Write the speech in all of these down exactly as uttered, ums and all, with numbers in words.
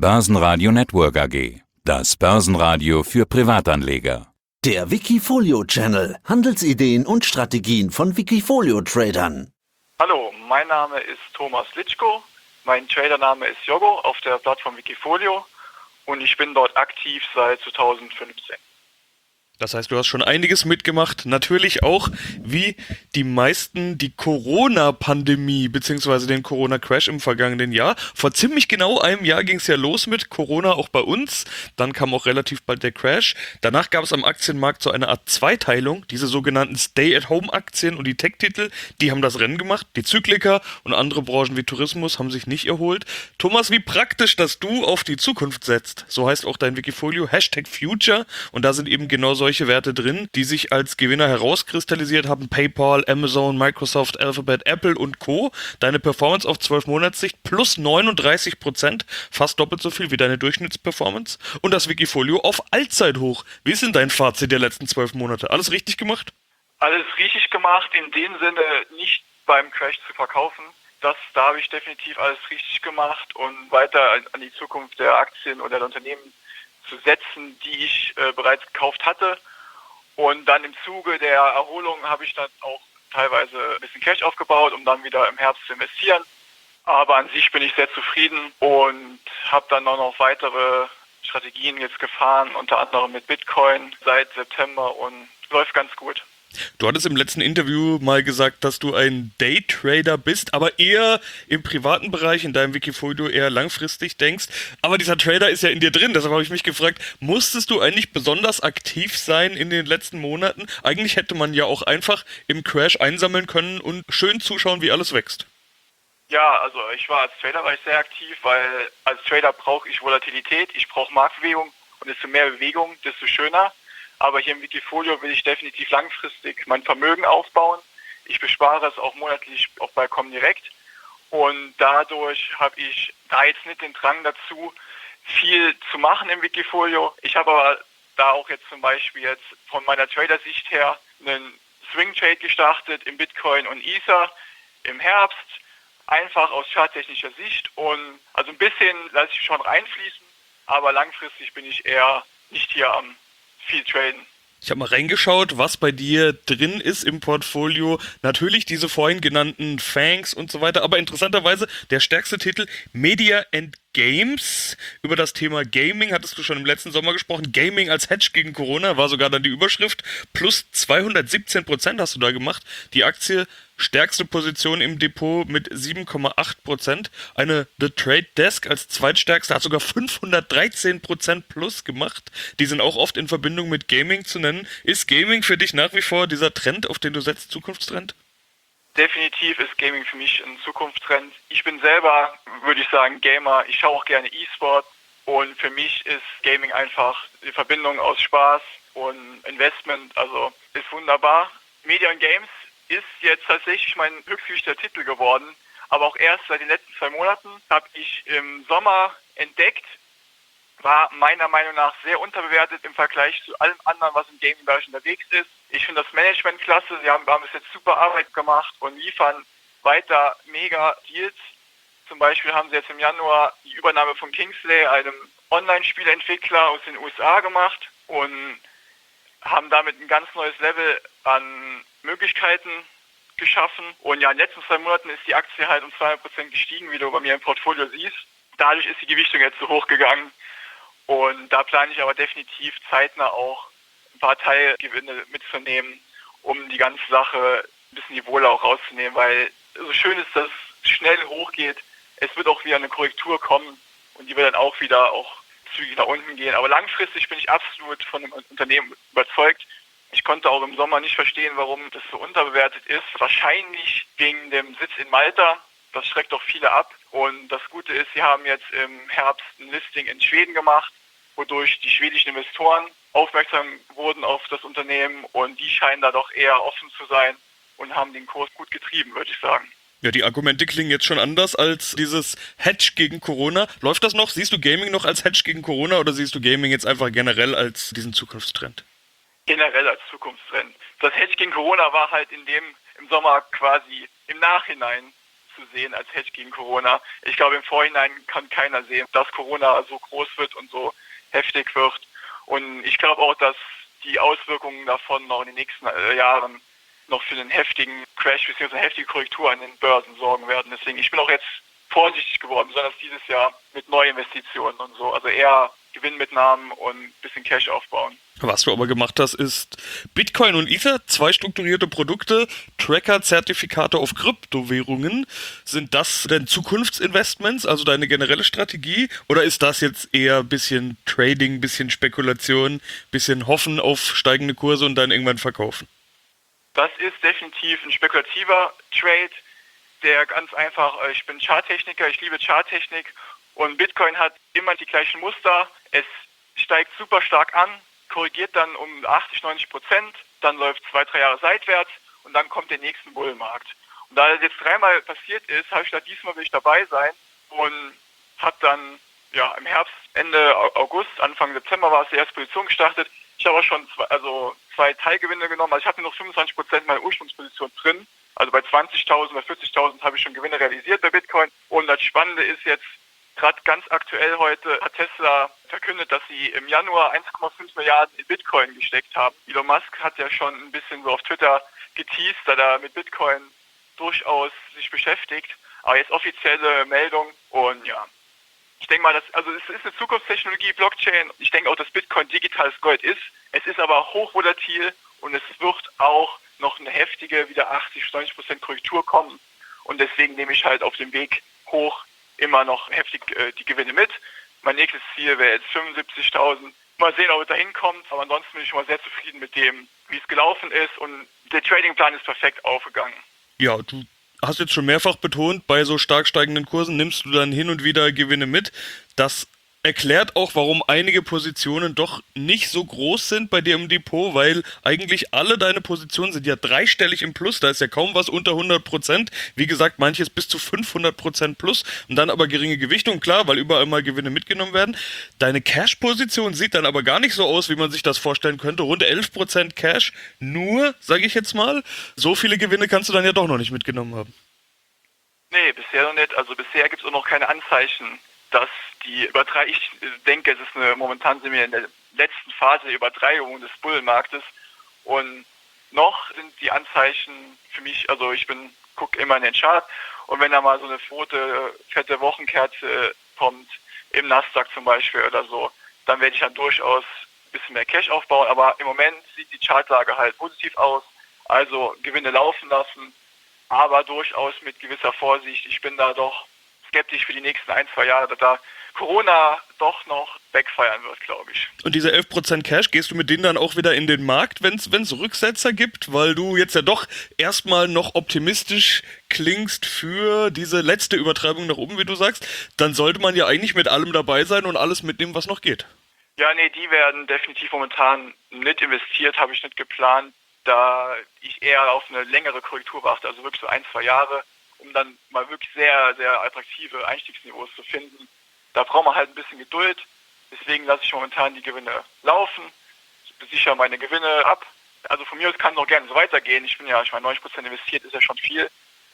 Börsenradio Network A G. Das Börsenradio für Privatanleger. Der Wikifolio-Channel. Handelsideen und Strategien von Wikifolio-Tradern. Hallo, mein Name ist Thomas Litschko. Mein Tradername ist Jogo auf der Plattform Wikifolio und ich bin dort aktiv seit zweitausendfünfzehn. Das heißt, du hast schon einiges mitgemacht, natürlich auch, wie die meisten, die Corona-Pandemie bzw. den Corona-Crash im vergangenen Jahr. Vor ziemlich genau einem Jahr ging es ja los mit Corona, auch bei uns. Dann kam auch relativ bald der Crash. Danach gab es am Aktienmarkt so eine Art Zweiteilung. Diese sogenannten Stay-at-Home-Aktien und die Tech-Titel, die haben das Rennen gemacht. Die Zykliker und andere Branchen wie Tourismus haben sich nicht erholt. Thomas, wie praktisch, dass du auf die Zukunft setzt. So heißt auch dein Wikifolio, Hashtag Future. Und da sind eben genau solche Werte drin, die sich als Gewinner herauskristallisiert haben. PayPal, Amazon, Microsoft, Alphabet, Apple und Co. Deine Performance auf zwölf Monatssicht plus neununddreißig Prozent, fast doppelt so viel wie deine Durchschnittsperformance. Und das Wikifolio auf Allzeithoch. Wie ist denn dein Fazit der letzten zwölf Monate? Alles richtig gemacht? Alles richtig gemacht, in dem Sinne nicht beim Crash zu verkaufen. Das, da habe ich definitiv alles richtig gemacht und weiter an die Zukunft der Aktien oder der Unternehmen zu setzen, die ich äh, bereits gekauft hatte. Und dann im Zuge der Erholung habe ich dann auch teilweise ein bisschen Cash aufgebaut, um dann wieder im Herbst zu investieren. Aber an sich bin ich sehr zufrieden und habe dann auch noch weitere Strategien jetzt gefahren, unter anderem mit Bitcoin seit September und läuft ganz gut. Du hattest im letzten Interview mal gesagt, dass du ein Daytrader bist, aber eher im privaten Bereich, in deinem Wikifolio eher langfristig denkst. Aber dieser Trader ist ja in dir drin, deshalb habe ich mich gefragt, musstest du eigentlich besonders aktiv sein in den letzten Monaten? Eigentlich hätte man ja auch einfach im Crash einsammeln können und schön zuschauen, wie alles wächst. Ja, also ich war als Trader war ich sehr aktiv, weil als Trader brauche ich Volatilität, ich brauche Marktbewegung und desto mehr Bewegung, desto schöner. Aber hier im Wikifolio will ich definitiv langfristig mein Vermögen aufbauen. Ich bespare es auch monatlich auch bei Comdirect. Und dadurch habe ich da jetzt nicht den Drang dazu, viel zu machen im Wikifolio. Ich habe aber da auch jetzt zum Beispiel jetzt von meiner Trader-Sicht her einen Swing-Trade gestartet im Bitcoin und Ether im Herbst. Einfach aus charttechnischer Sicht. Und also ein bisschen lasse ich schon reinfließen, aber langfristig bin ich eher nicht hier am viel traden. Ich habe mal reingeschaut, was bei dir drin ist im Portfolio. Natürlich diese vorhin genannten Fangs und so weiter, aber interessanterweise der stärkste Titel Media and Games. Über das Thema Gaming hattest du schon im letzten Sommer gesprochen. Gaming als Hedge gegen Corona war sogar dann die Überschrift. Plus zweihundertsiebzehn Prozent hast du da gemacht. Die Aktie stärkste Position im Depot mit sieben Komma acht Prozent. Eine The Trade Desk als zweitstärkste hat sogar fünfhundertdreizehn Prozent plus gemacht. Die sind auch oft in Verbindung mit Gaming zu nennen. Ist Gaming für dich nach wie vor dieser Trend, auf den du setzt, Zukunftstrend? Definitiv ist Gaming für mich ein Zukunftstrend. Ich bin selber, würde ich sagen, Gamer. Ich schaue auch gerne E-Sport und für mich ist Gaming einfach die Verbindung aus Spaß und Investment. Also ist wunderbar. Media und Games ist jetzt tatsächlich mein höchstgewichtiger Titel geworden, aber auch erst seit den letzten zwei Monaten habe ich im Sommer entdeckt, war meiner Meinung nach sehr unterbewertet im Vergleich zu allem anderen, was im Gaming-Bereich unterwegs ist. Ich finde das Management klasse, sie haben, haben bis jetzt super Arbeit gemacht und liefern weiter mega Deals. Zum Beispiel haben sie jetzt im Januar die Übernahme von Kingsley, einem Online-Spieleentwickler aus den U S A, gemacht und haben damit ein ganz neues Level an Möglichkeiten geschaffen. Und ja, in den letzten zwei Monaten ist die Aktie halt um zweihundert Prozent gestiegen, wie du bei mir im Portfolio siehst. Dadurch ist die Gewichtung jetzt so hoch gegangen. Und da plane ich aber definitiv zeitnah auch ein paar Teilgewinne mitzunehmen, um die ganze Sache ein bisschen die Wohle auch rauszunehmen, weil so schön ist, dass es schnell hochgeht. Es wird auch wieder eine Korrektur kommen und die wird dann auch wieder auch zügig nach unten gehen. Aber langfristig bin ich absolut von dem Unternehmen überzeugt. Ich konnte auch im Sommer nicht verstehen, warum das so unterbewertet ist. Wahrscheinlich wegen dem Sitz in Malta. Das schreckt doch viele ab. Und das Gute ist, sie haben jetzt im Herbst ein Listing in Schweden gemacht, wodurch die schwedischen Investoren aufmerksam wurden auf das Unternehmen. Und die scheinen da doch eher offen zu sein und haben den Kurs gut getrieben, würde ich sagen. Ja, die Argumente klingen jetzt schon anders als dieses Hedge gegen Corona. Läuft das noch? Siehst du Gaming noch als Hedge gegen Corona oder siehst du Gaming jetzt einfach generell als diesen Zukunftstrend? Generell als Zukunftstrend. Das Hedge gegen Corona war halt in dem im Sommer quasi im Nachhinein zu sehen als Hedge gegen Corona. Ich glaube, im Vorhinein kann keiner sehen, dass Corona so groß wird und so heftig wird. Und ich glaube auch, dass die Auswirkungen davon noch in den nächsten äh, Jahren noch für einen heftigen Crash bzw. eine heftige Korrektur an den Börsen sorgen werden. Deswegen, ich bin auch jetzt vorsichtig geworden, besonders dieses Jahr mit Neuinvestitionen und so. Also eher Gewinnmitnahmen und ein bisschen Cash aufbauen. Was du aber gemacht hast, ist Bitcoin und Ether, zwei strukturierte Produkte, Tracker, Zertifikate auf Kryptowährungen. Sind das denn Zukunftsinvestments, also deine generelle Strategie? Oder ist das jetzt eher ein bisschen Trading, bisschen Spekulation, bisschen Hoffen auf steigende Kurse und dann irgendwann verkaufen? Das ist definitiv ein spekulativer Trade, der ganz einfach, ich bin Charttechniker, ich liebe Charttechnik und Bitcoin hat immer die gleichen Muster. Es steigt super stark an, korrigiert dann um achtzig, neunzig Prozent, dann läuft zwei, drei Jahre seitwärts und dann kommt der nächste Bullmarkt. Und da das jetzt dreimal passiert ist, habe ich gedacht, diesmal will ich dabei sein und habe dann ja im Herbst, Ende August, Anfang September war es die erste Position gestartet. Ich habe auch schon zwei, also zwei Teilgewinne genommen, also ich habe nur noch fünfundzwanzig Prozent meiner Ursprungsposition drin. Also bei zwanzigtausend oder vierzigtausend habe ich schon Gewinne realisiert bei Bitcoin. Und das Spannende ist jetzt, gerade ganz aktuell heute hat Tesla verkündet, dass sie im Januar eins Komma fünf Milliarden in Bitcoin gesteckt haben. Elon Musk hat ja schon ein bisschen so auf Twitter geteased, da er mit Bitcoin durchaus sich beschäftigt. Aber jetzt offizielle Meldung und ja, ich denke mal, dass, also es ist eine Zukunftstechnologie, Blockchain. Ich denke auch, dass Bitcoin digitales Gold ist. Es ist aber hochvolatil und es wird auch noch eine heftige, wieder achtzig, neunzig Prozent Korrektur kommen. Und deswegen nehme ich halt auf dem Weg hoch immer noch heftig äh, die Gewinne mit. Mein nächstes Ziel wäre jetzt fünfundsiebzigtausend. Mal sehen, ob es da hinkommt. Aber ansonsten bin ich schon mal sehr zufrieden mit dem, wie es gelaufen ist. Und der Tradingplan ist perfekt aufgegangen. Ja, du hast jetzt schon mehrfach betont, bei so stark steigenden Kursen nimmst du dann hin und wieder Gewinne mit. Das erklärt auch, warum einige Positionen doch nicht so groß sind bei dir im Depot, weil eigentlich alle deine Positionen sind ja dreistellig im Plus, da ist ja kaum was unter hundert Prozent, wie gesagt, manches bis zu fünfhundert Prozent plus und dann aber geringe Gewichtung, klar, weil überall mal Gewinne mitgenommen werden. Deine Cash-Position sieht dann aber gar nicht so aus, wie man sich das vorstellen könnte, rund elf Prozent Cash, nur, sage ich jetzt mal, so viele Gewinne kannst du dann ja doch noch nicht mitgenommen haben. Nee, bisher noch nicht, also bisher gibt es auch noch keine Anzeichen, dass die Übertreibung, ich denke, es ist eine, momentan sind wir in der letzten Phase der Übertreibung des Bullenmarktes und noch sind die Anzeichen für mich, also ich bin, gucke immer in den Chart und wenn da mal so eine rote, fette Wochenkerze kommt, im Nasdaq zum Beispiel oder so, dann werde ich dann durchaus ein bisschen mehr Cash aufbauen, aber im Moment sieht die Chartlage halt positiv aus, also Gewinne laufen lassen, aber durchaus mit gewisser Vorsicht. Ich bin da doch skeptisch für die nächsten ein, zwei Jahre, dass da Corona doch noch backfeiern wird, glaube ich. Und diese elf Prozent Cash, gehst du mit denen dann auch wieder in den Markt, wenn es Rücksetzer gibt? Weil du jetzt ja doch erstmal noch optimistisch klingst für diese letzte Übertreibung nach oben, wie du sagst. Dann sollte man ja eigentlich mit allem dabei sein und alles mitnehmen, was noch geht. Ja, nee, die werden definitiv momentan nicht investiert, habe ich nicht geplant, da ich eher auf eine längere Korrektur warte, also wirklich so ein, zwei Jahre, um dann mal wirklich sehr, sehr attraktive Einstiegsniveaus zu finden. Da braucht man halt ein bisschen Geduld. Deswegen lasse ich momentan die Gewinne laufen, sichere meine Gewinne ab. Also von mir aus kann es noch gerne so weitergehen. Ich bin ja, ich meine, neunzig Prozent investiert ist ja schon viel.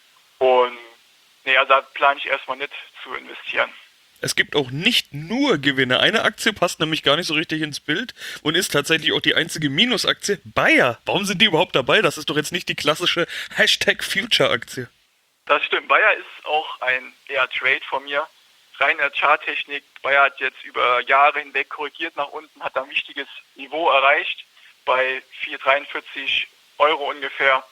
Und nee, also da plane ich erstmal nicht zu investieren. Es gibt auch nicht nur Gewinne. Eine Aktie passt nämlich gar nicht so richtig ins Bild und ist tatsächlich auch die einzige Minusaktie. Bayer. Warum sind die überhaupt dabei? Das ist doch jetzt nicht die klassische Hashtag Future-Aktie. Das stimmt. Bayer ist auch ein eher Trade von mir. Reine Charttechnik. Bayer hat jetzt über Jahre hinweg korrigiert nach unten, hat ein wichtiges Niveau erreicht bei vierhundertdreiundvierzig Euro ungefähr.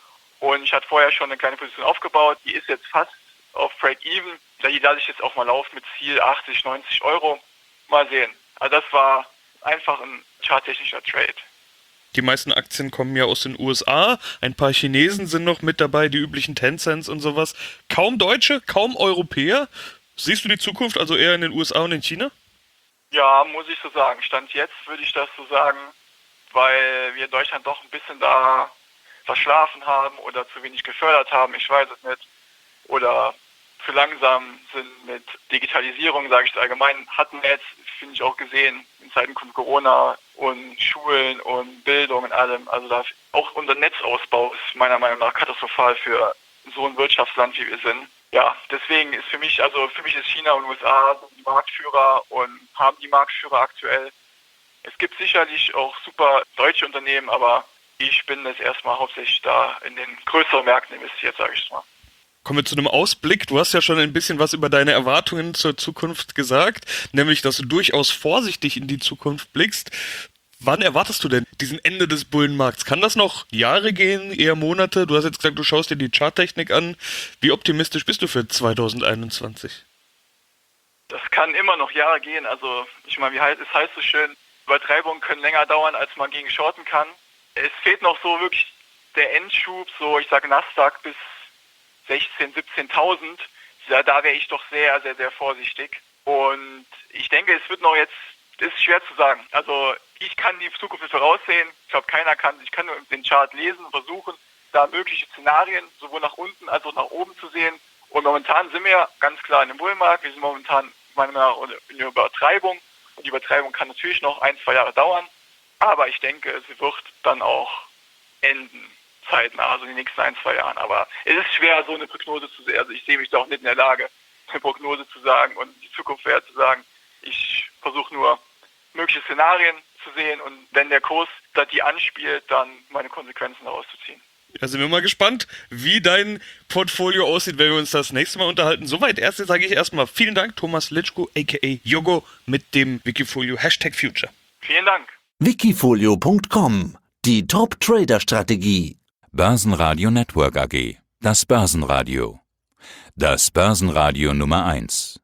Und ich hatte vorher schon eine kleine Position aufgebaut. Die ist jetzt fast auf Break-Even. Die lasse ich jetzt auch mal laufen mit Ziel achtzig, neunzig Euro. Mal sehen. Also das war einfach ein charttechnischer Trade. Die meisten Aktien kommen ja aus den U S A. Ein paar Chinesen sind noch mit dabei, die üblichen Tencents und sowas. Kaum Deutsche, kaum Europäer. Siehst du die Zukunft also eher in den U S A und in China? Ja, muss ich so sagen. Stand jetzt würde ich das so sagen, weil wir in Deutschland doch ein bisschen da verschlafen haben oder zu wenig gefördert haben. Ich weiß es nicht. Oder zu langsam sind mit Digitalisierung, sage ich es allgemein, hatten wir jetzt, finde ich auch gesehen, in Zeiten von Corona und Schulen und Bildung und allem. Also da auch unser Netzausbau ist meiner Meinung nach katastrophal für so ein Wirtschaftsland, wie wir sind. ja, deswegen ist für mich, also für mich ist China und U S A die Marktführer und haben die Marktführer aktuell. Es gibt sicherlich auch super deutsche Unternehmen, aber ich bin jetzt erstmal hauptsächlich da in den größeren Märkten investiert, sage ich mal. Kommen wir zu einem Ausblick. Du hast ja schon ein bisschen was über deine Erwartungen zur Zukunft gesagt, nämlich, dass du durchaus vorsichtig in die Zukunft blickst. Wann erwartest du denn diesen Ende des Bullenmarkts? Kann das noch Jahre gehen, eher Monate? Du hast jetzt gesagt, du schaust dir die Charttechnik an. Wie optimistisch bist du für zwanzig einundzwanzig? Das kann immer noch Jahre gehen. Also ich meine, wie heißt es heißt so schön, Übertreibungen können länger dauern, als man gegen shorten kann. Es fehlt noch so wirklich der Endschub, so ich sage Nasdaq bis sechzehntausend, siebzehntausend. Ja, da wäre ich doch sehr, sehr, sehr vorsichtig. Und ich denke, es wird noch jetzt, das ist schwer zu sagen. Also ich kann die Zukunft nicht voraussehen. Ich glaube, keiner kann. Ich kann nur den Chart lesen und versuchen, da mögliche Szenarien sowohl nach unten als auch nach oben zu sehen. Und momentan sind wir ganz klar in einem Bullmarkt. Wir sind momentan meiner Meinung nach in einer Übertreibung. Und die Übertreibung kann natürlich noch ein, zwei Jahre dauern. Aber ich denke, sie wird dann auch enden, zeitnah, also in den nächsten ein, zwei Jahren. Aber es ist schwer, so eine Prognose zu sehen. Also ich sehe mich da auch nicht in der Lage, eine Prognose zu sagen und die Zukunft wert zu sagen. Ich versuche nur, mögliche Szenarien zu sehen und wenn der Kurs da die anspielt, dann meine Konsequenzen daraus zu ziehen. Ja, sind wir mal gespannt, wie dein Portfolio aussieht, wenn wir uns das nächste Mal unterhalten. Soweit erst sage ich erstmal vielen Dank, Thomas Litschko, aka Yogo, mit dem Wikifolio Hashtag Future. Vielen Dank. Wikifolio Punkt com, die Top-Trader-Strategie. Börsenradio Network A G. Das Börsenradio. Das Börsenradio Nummer eins.